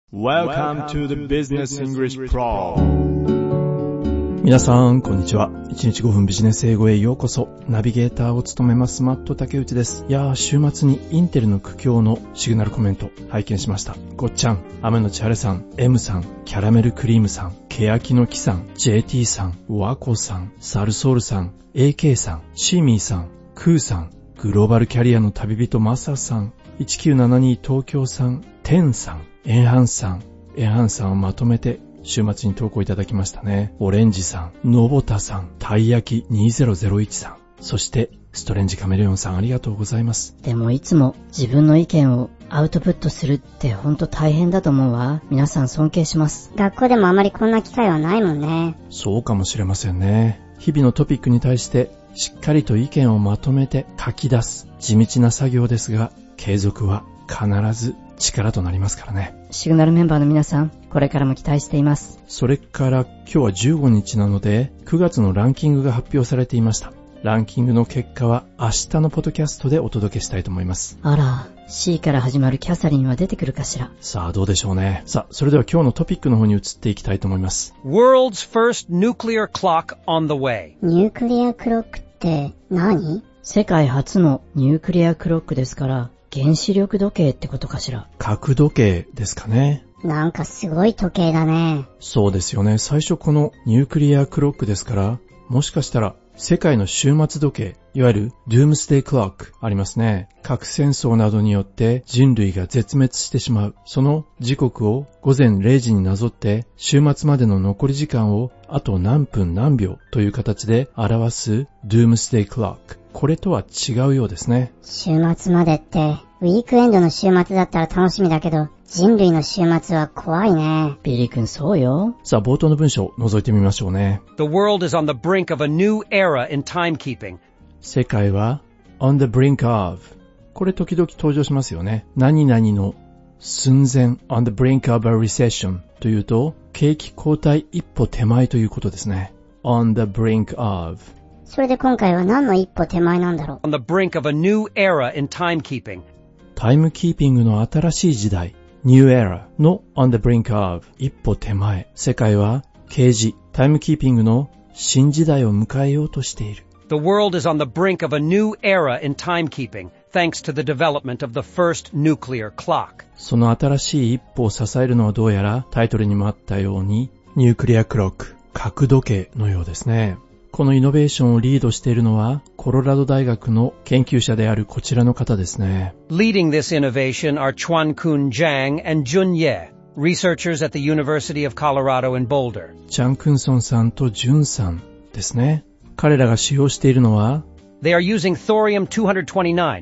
Welcome to the Business English Pro。 皆さんこんにちは。1日5分ビジネス英語へようこそ。ナビゲーターを務めますマット竹内です。いやー、週末にインテルの苦境のシグナルコメント拝見しました。ごっちゃん、雨のちはれさん、M さん、キャラメルクリームさん、ケヤキの木さん、JT さん、ワコさん、サルソールさん、AK さん、シーミーさん、クーさん、グローバルキャリアの旅人マサさん、1972東京さん、テンさん、エンハンさんをまとめて週末に投稿いただきましたね。オレンジさん、ノボタさん、たい焼き2001さん、そしてストレンジカメレオンさん、ありがとうございます。 でもいつも自分の意見をアウトプットするってほんと大変だと思うわ。皆さん尊敬します。 学校でもあまりこんな機会はないもんね。 そうかもしれませんね。日々のトピックに対してしっかりと意見をまとめて書き出す地道な作業ですが、継続は必ず力となりますからね。 シグナルメンバーの皆さん、これからも期待しています。 それから今日は15日なので9月のランキングが発表されていました。ランキングの結果は明日のポッドキャストでお届けしたいと思います。 あら、C から始まるキャサリンは出てくるかしら。 さあどうでしょうね。さあそれでは今日のトピックの方に移っていきたいと思います。 World's first nuclear clock on the way。 ニュークリアクロックって何？ 世界初のニュークリアクロックですから、原子力時計ってことかしら。 核時計ですかね。 なんかすごい時計だね。 そうですよね。最初このニュークリアクロックですから、もしかしたら世界の終末時計、いわゆるドゥームスデイクロックありますね。核戦争などによって人類が絶滅してしまう。その時刻を午前0時になぞって終末までの残り時間をあと何分何秒という形で表すドゥームスデイクロック。これとは違うようですね。 週末までって、ウィークエンドの週末だったら楽しみだけど、人類の週末は怖いね。 ビリー君そうよ。 さあ冒頭の文章を覗いてみましょうね。 The world is on the brink of a new era in timekeeping。 世界は on the brink of。 これ時々登場しますよね。何々の寸前 on the brink of a recession というと景気後退一歩手前ということですね。 on the brink of。 それで今回は何の一歩手前なんだろう。 On the brink of a new era in timekeeping。 タイムキーピングの新しい時代 New Era の On the brink of 一歩手前。世界は啓示タイムキーピングの新時代を迎えようとしている。 The world is on the brink of a new era in timekeeping thanks to the development of the first nuclear clock。 その新しい一歩を支えるのはどうやらタイトルにもあったようにニュークリアクロック、核時計のようですね。このイノベーションをリードしているのはコロラド大学の研究者であるこちらの方ですね。 Leading this innovation are Chuan-Kun Zhang and Jun Ye, researchers at the University of Colorado in Boulder。 チャン・クンソンさんとジュンさんですね。彼らが使用しているのは They are using thorium-229。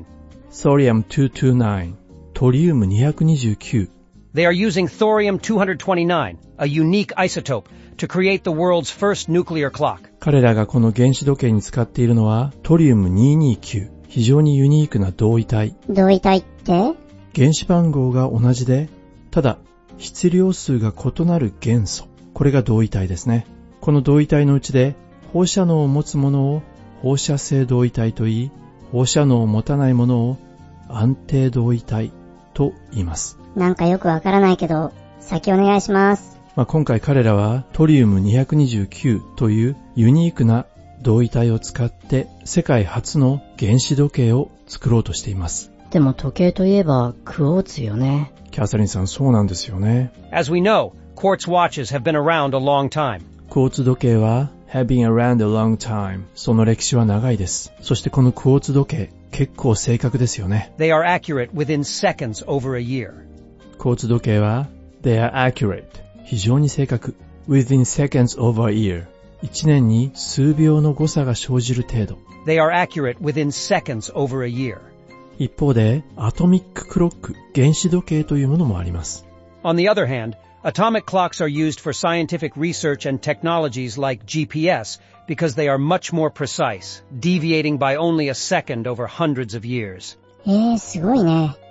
Thorium-229 トリウム229。 They are using thorium-229, a unique isotope, to create the world's first nuclear clock。 彼らがこの原子時計に使っているのはトリウム229、非常にユニークな同位体。 同位体って？ 原子番号が同じで、ただ質量数が異なる元素。これが同位体ですね。この同位体のうちで放射能を持つものを放射性同位体と言い、放射能を持たないものを安定同位体と言います。 なんかよくわからないけど、先お願いします。 今回彼らはトリウム229というユニークな同位体を使って世界初の原子時計を作ろうとしています。 でも時計といえばクォーツよね。 キャサリンさん、そうなんですよね。 As we know, quartz watches have been around a long time。 クォーツ時計は have been around a long time。 その歴史は長いです。そしてこのクォーツ時計、結構正確ですよね。 They are accurate within seconds over a year。 クォーツ時計は they are accurate、 非常に正確。 within seconds over a year、 1年に数秒の誤差が生じる程度。 They are accurate within seconds over a year。 一方でアトミッククロック、原子時計というものもあります。 On the other hand, atomic clocks are used for scientific research and technologies like GPS because they are much more precise, deviating by only a second over hundreds of years。 すごいね。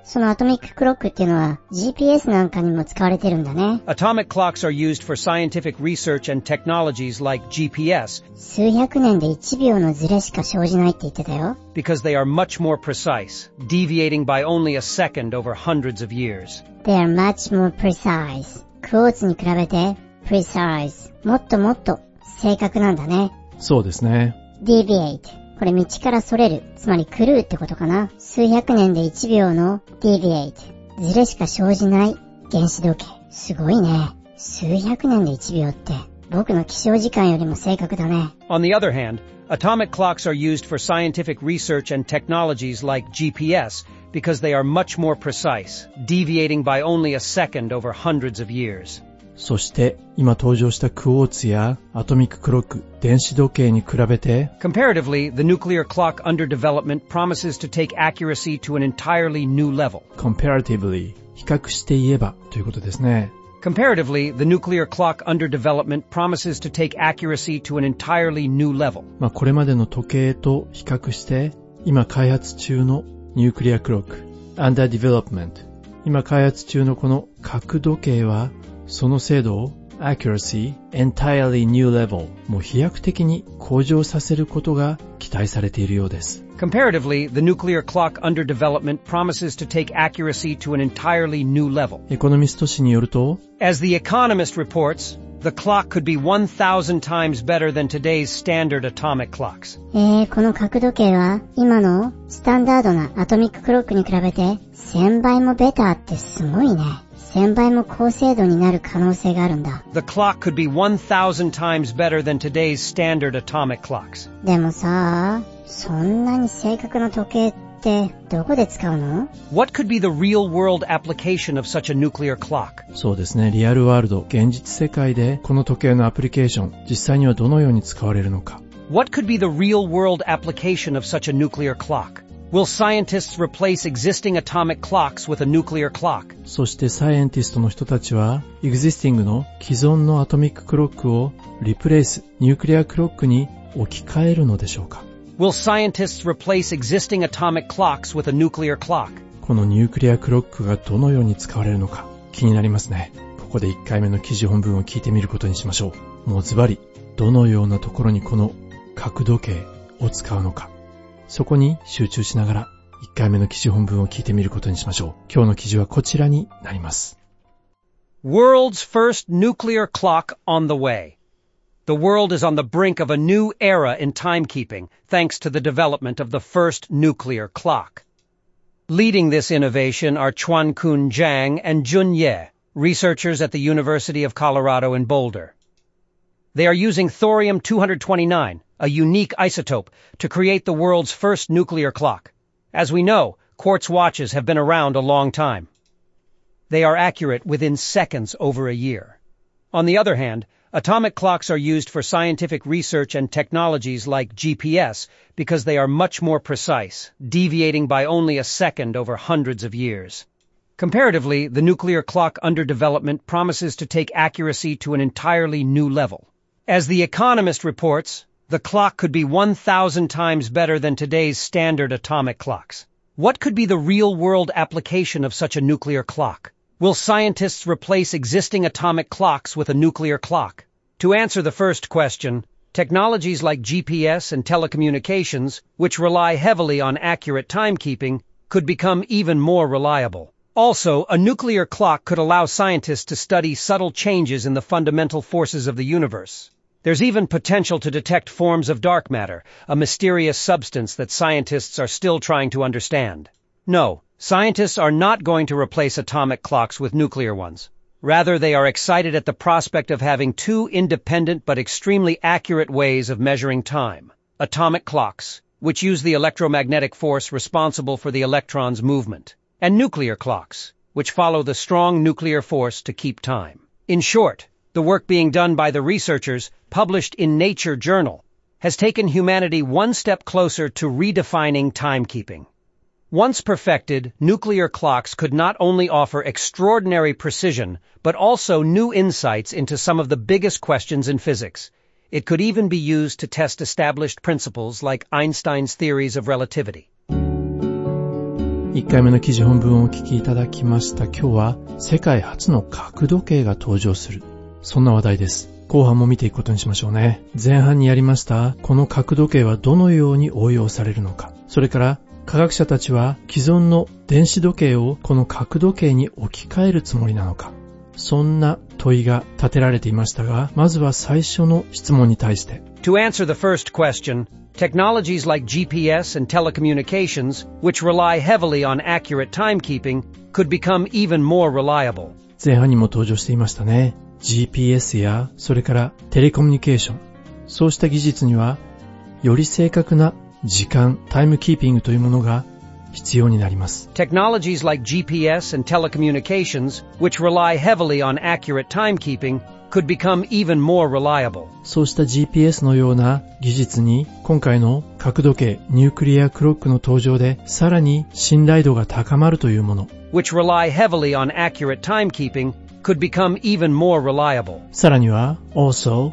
そのアトミッククロックっていうのは GPS なんかにも使われてるんだね。 Atomic clocks are used for scientific research and technologies like GPS 数百年で1秒のズレしか生じないって言ってたよ。 because they are much more precise, deviating by only a second over hundreds of years. They are much more precise. クォーツに比べて precise もっともっと正確なんだね。 そうですね。 deviate これ道からそれる、つまり狂うってことかな。数百年で1秒の deviate ズレしか生じない原子時計。すごいね。数百年で1秒って僕の起床時間よりも正確だね。 On the other hand, atomic clocks are used for scientific research and technologies like GPS because they are much more precise, deviating by only a second over hundreds of years. そして今登場したクォーツやアトミッククロック、電子時計に比べて Comparatively, the nuclear clock under development promises to take accuracy to an entirely new level. comparatively 比較して言えばということですね。 Comparatively, the nuclear clock under development promises to take accuracy to an entirely new level. これまでの時計と比較して今開発中のニュークリアクロック under development 今開発中のこの核時計はその精度を accuracy entirely new level もう飛躍的に向上させることが期待されているようです。 Comparatively, the nuclear clock under development promises to take accuracy to an entirely new level. エコノミスト誌によると As The Economist reports, the clock could be 1,000 times better than today's standard atomic clocks. この核時計は今のスタンダードなアトミッククロックに比べて1000倍もベターってすごいね。1000倍も高精度になる可能性があるんだ。 The clock could be 1,000 times better than today's standard atomic clocks. でもさ、そんなに正確な時計ってどこで使うの？ What could be the real-world application of such a nuclear clock? そうですね、リアルワールド、現実世界でこの時計のアプリケーション、実際にはどのように使われるのか。 What could be the real-world application of such a nuclear clock? Will scientists replace existing atomic clocks with a nuclear clock? そしてサイエンティストの人たちは existing の既存のアトミッククロックをリプレイス、ニュークリアクロックに置き換えるのでしょうか。 Will scientists replace existing atomic clocks with a nuclear clock? このニュークリアクロックがどのように使われるのか気になりますね。ここで1回目の記事本文を聞いてみることにしましょう。もうズバリどのようなところにこの核時計を使うのか、そこに集中しながら1回目の記事本文を聞いてみることにしましょう。今日の記事はこちらになります。 World's first nuclear clock on the way. The world is on the brink of a new era in timekeeping, thanks to the development of the first nuclear clock. Leading this innovation are Chuan-Kun Zhang and Jun Ye, researchers at the University of Colorado in Boulder. They are using thorium-229, a unique isotope, to create the world's first nuclear clock. As we know, quartz watches have been around a long time. They are accurate within seconds over a year. On the other hand, atomic clocks are used for scientific research and technologies like GPS because they are much more precise, deviating by only a second over hundreds of years. Comparatively, the nuclear clock under development promises to take accuracy to an entirely new level. As The Economist reports, the clock could be 1,000 times better than today's standard atomic clocks. What could be the real-world application of such a nuclear clock? Will scientists replace existing atomic clocks with a nuclear clock? To answer the first question, technologies like GPS and telecommunications, which rely heavily on accurate timekeeping, could become even more reliable. Also, a nuclear clock could allow scientists to study subtle changes in the fundamental forces of the universe. There's even potential to detect forms of dark matter, a mysterious substance that scientists are still trying to understand. No, scientists are not going to replace atomic clocks with nuclear ones. Rather, they are excited at the prospect of having two independent but extremely accurate ways of measuring time. Atomic clocks, which use the electromagnetic force responsible for the electron's movement, and nuclear clocks, which follow the strong nuclear force to keep time. In short, the work being done by the researchers, published in Nature Journal, has taken humanity one step closer to redefining timekeeping. Once perfected, nuclear clocks could not only offer extraordinary precision, but also new insights into some of the biggest questions in physics. It could even be used to test established principles like Einstein's theories of relativity. 1回目の記事本文をお聞きいただきました。今日は世界初の角時計が登場する。そんな話題です。後半も見ていくことにしましょうね。前半にやりましたこの角時計はどのように応用されるのか。それから科学者たちは既存の電子時計をこの角時計に置き換えるつもりなのか。そんな問いが立てられていましたが、まずは最初の質問に対して。 To answer the first question, technologies like GPS and telecommunications, which rely heavily on accurate timekeeping, could become even more reliable. 前半にも登場していましたね。GPS やそれからテレコミュニケーション。そうした技術にはより正確な時間、タイムキーピングというものが必要になります。 Technologies like GPS and telecommunications, which rely heavily on accurate timekeeping, could become even more reliable. そうした GPS のような技術に今回の角時計ニュークリアクロックの登場でさらに信頼度が高まるというもの。 Which rely heavily on accurate timekeeping could become even more reliable. さらには Also,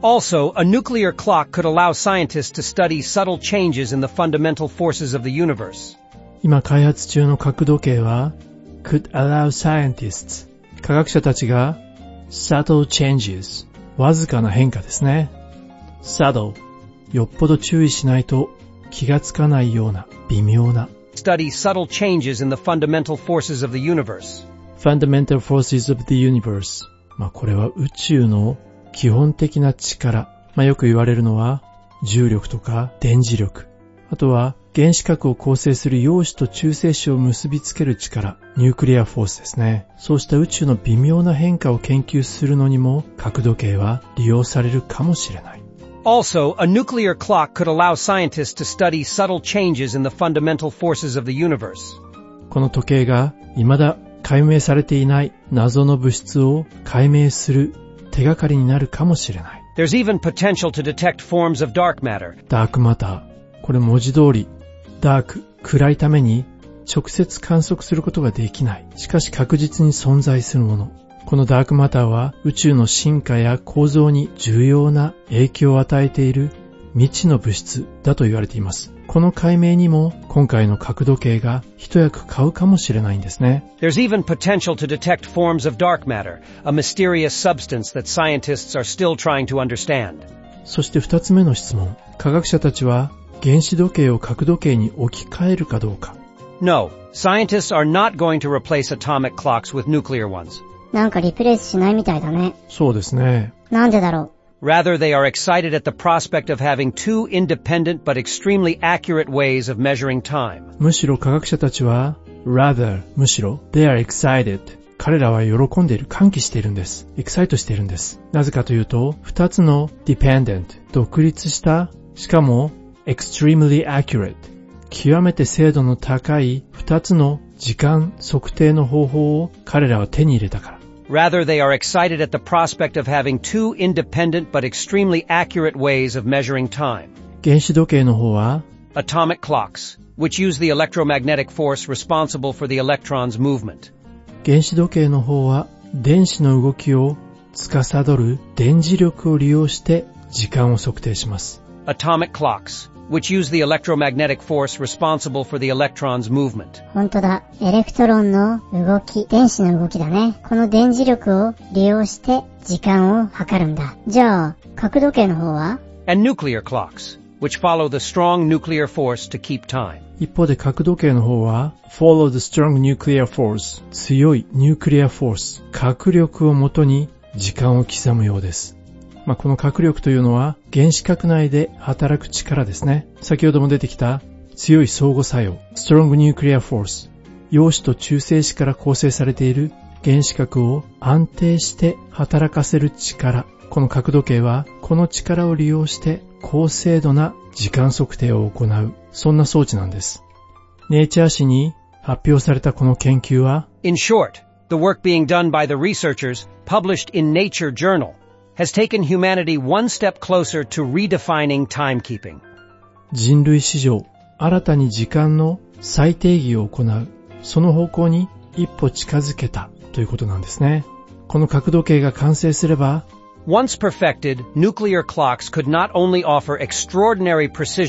a nuclear clock could allow scientists to study subtle changes in the fundamental forces of the universe. 今開発中の角時計は could allow scientists 科学者たちが subtle changes わずかな変化ですね。subtle よっぽど注意しないと気がつかないような微妙な study subtle changes in the fundamental forces of the universe. fundamental forces of the universe これは宇宙の基本的な力。よく言われるのは重力とか電磁力。あとは原子核を構成する陽子と中性子を結びつける力、ニュークリアフォースですね。そうした宇宙の微妙な変化を研究するのにも角時計は利用されるかもしれない。 Also, a nuclear clock could allow scientists to study subtle changes in the fundamental forces of the universe. この時計が未だ解明されていない謎の物質を解明する手がかりになるかもしれない。 There's even potential to detect forms of dark matter. ダークマター。これ文字通りダーク、暗いために直接観測することができない。しかし確実に存在するもの。このダークマターは宇宙の進化や構造に重要な影響を与えている未知の物質だと言われています。この解明にも今回の角時計が一役買うかもしれないんですね。 There's even potential to detect forms of dark matter, a mysterious substance that scientists are still trying to understand. そして二つ目の質問。科学者たちは原子時計を角時計に置き換えるかどうか。 No, scientists are not going to replace atomic clocks with nuclear ones. なんかリプレイスしないみたいだね。 そうですね。 なんでだろう。 Rather, they are excited at the prospect of having two independent but extremely accurate ways of measuring time. むしろ科学者たちは、むしろ、they are excited。彼らは喜んでいる、歓喜しているんです。エキサイトしているんです。なぜかというと、二つの dependent、独立した、しかも、extremely accurate、極めて精度の高い二つの時間測定の方法を彼らは手に入れたから。 Rather, they are excited at the prospect of having two independent but extremely accurate ways of measuring time. 原子時計の方は Atomic clocks, which use the electromagnetic force responsible for the electron's movement. 原子時計の方は電子の動きを司る電磁力を利用して時間を測定します。 Atomic clocks, which use the electromagnetic force responsible for the electron's movement. 本当だ。エレクトロンの動き、電子の動きだね。この電磁力を利用して時間を測るんだ。じゃあ、角時計の方は And nuclear clocks, which follow the strong nuclear force to keep time. 一方で角時計の方は follow the strong nuclear force 強いニュークリアフォース核力をもとに時間を刻むようです。この核力というのは原子核内で働く力ですね。先ほども出てきた強い相互作用 strong nuclear force 陽子と中性子から構成されている原子核を安定して働かせる力。この角時計はこの力を利用して高精度な時間測定を行う、そんな装置なんです。ネイチャー誌に発表されたこの研究は In short, the work being done by the researchers published in Nature Journal has taken humanity one step closer to redefining timekeeping. 人類史上新たに時間の再定義を行う、その方向に一歩近づけたということなんですね。この角時計が完成すれば Once perfected, nuclear clocks could not only offer extraordinary precision,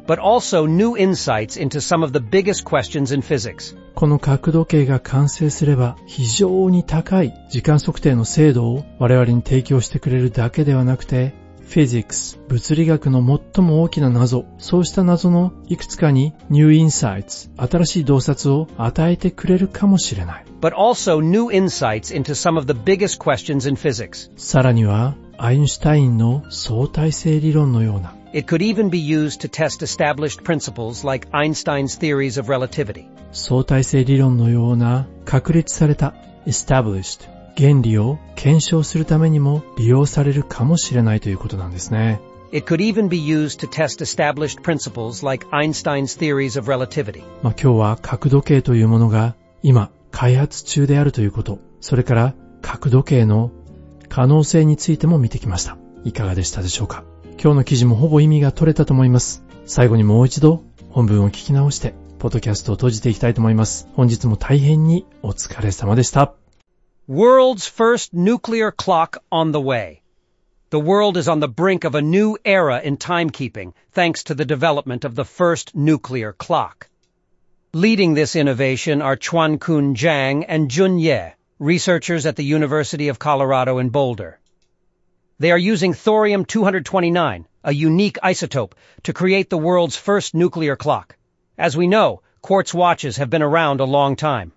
but also new insights into some of the biggest questions in physics. この角度計が完成すれば非常に高い時間測定の精度を我々に提供してくれるだけではなくて、Physics、物理学の最も大きな謎、そうした謎のいくつかに New Insights、新しい洞察を与えてくれるかもしれない。 But also new insights into some of the biggest questions in physics. さらには、アインシュタインの相対性理論のような。 It could even be used to test established principles like Einstein's theories of relativity. 相対性理論のような確立された established 原理を検証するためにも利用されるかもしれないということなんですね。 It could even be used to test established principles like Einstein's theories of relativity. 今日は角度計というものが今開発中であるということ、それから角度計の可能性についても見てきました。いかがでしたでしょうか。今日の記事もほぼ意味が取れたと思います。最後にもう一度本文を聞き直してポッドキャストを閉じていきたいと思います。本日も大変にお疲れ様でした。 World's first nuclear clock on the way. The world is on the brink of a new era in timekeeping, thanks to the development of the first nuclear clock. Leading this innovation are Chuan-Kun Zhang and Jun Ye, researchers at the University of Colorado in Boulder. They are using thorium-229, a unique isotope, to create the world's first nuclear clock. As we know, quartz watches have been around a long time.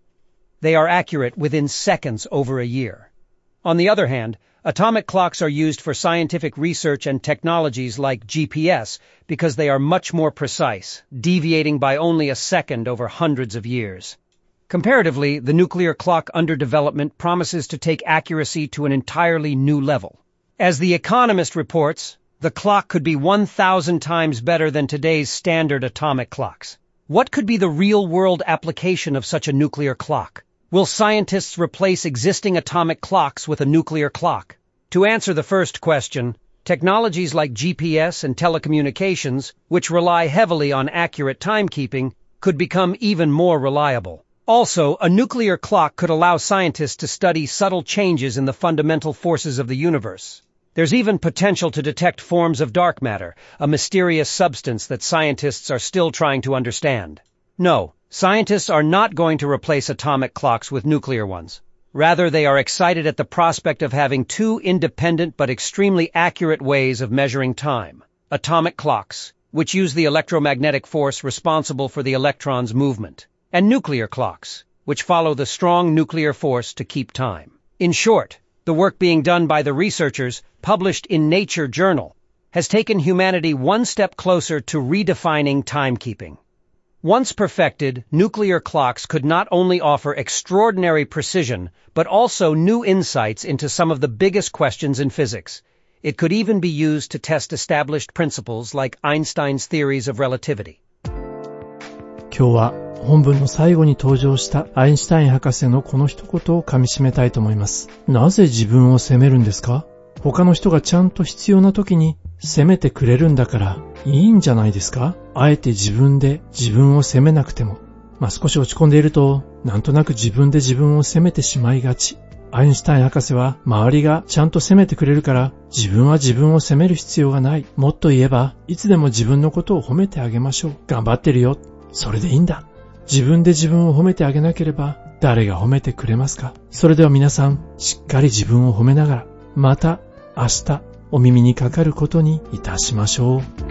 They are accurate within seconds over a year. On the other hand, atomic clocks are used for scientific research and technologies like GPS because they are much more precise, deviating by only a second over hundreds of years. Comparatively, the nuclear clock under development promises to take accuracy to an entirely new level. As The Economist reports, the clock could be 1,000 times better than today's standard atomic clocks. What could be the real-world application of such a nuclear clock? Will scientists replace existing atomic clocks with a nuclear clock? To answer the first question, technologies like GPS and telecommunications, which rely heavily on accurate timekeeping, could become even more reliable. Also, a nuclear clock could allow scientists to study subtle changes in the fundamental forces of the universe. There's even potential to detect forms of dark matter, a mysterious substance that scientists are still trying to understand. No, scientists are not going to replace atomic clocks with nuclear ones. Rather, they are excited at the prospect of having two independent but extremely accurate ways of measuring time. Atomic clocks, which use the electromagnetic force responsible for the electron's movement, and nuclear clocks, which follow the strong nuclear force to keep time. In short, the work being done by the researchers, published in Nature Journal, has taken humanity one step closer to redefining timekeeping. Once perfected, nuclear clocks could not only offer extraordinary precision, but also new insights into some of the biggest questions in physics. It could even be used to test established principles like Einstein's theories of relativity. 今日は本文の最後に登場したアインシュタイン博士のこの一言を噛み締めたいと思います。なぜ自分を責めるんですか？他の人がちゃんと必要な時に責めてくれるんだからいいんじゃないですか？あえて自分で自分を責めなくても。少し落ち込んでいるとなんとなく自分で自分を責めてしまいがち。アインシュタイン博士は周りがちゃんと責めてくれるから自分は自分を責める必要がない。もっと言えばいつでも自分のことを褒めてあげましょう。頑張ってるよ。それでいいんだ。自分で自分を褒めてあげなければ誰が褒めてくれますか？それでは皆さんしっかり自分を褒めながらまた明日お耳にかかることにいたしましょう。